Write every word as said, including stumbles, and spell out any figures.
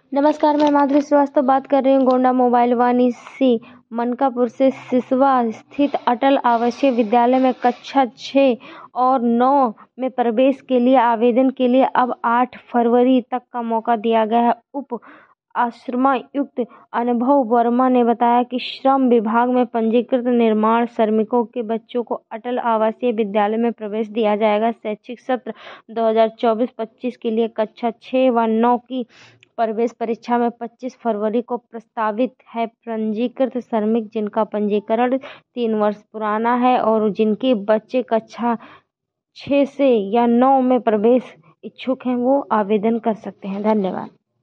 नमस्कार, मैं माधुरी श्रीवास्तव बात कर रही हूँ गोंडा मोबाइल वानिसी मनकापुर से। सिसवा स्थित अटल आवासीय विद्यालय में कक्षा छः और नौ में प्रवेश के लिए आवेदन के लिए अब आठ फरवरी तक का मौका दिया गया है। उप आश्रमायुक्त अनुभव वर्मा ने बताया कि श्रम विभाग में पंजीकृत निर्माण श्रमिकों के बच्चों को अटल आवासीय विद्यालय में प्रवेश दिया जाएगा। शैक्षिक सत्र दो हज़ार चौबीस पच्चीस के लिए कक्षा छः व नौ की प्रवेश परीक्षा में पच्चीस फरवरी को प्रस्तावित है। पंजीकृत श्रमिक जिनका पंजीकरण तीन वर्ष पुराना है और जिनके बच्चे कक्षा छः से या नौ में प्रवेश इच्छुक हैं वो आवेदन कर सकते हैं। धन्यवाद।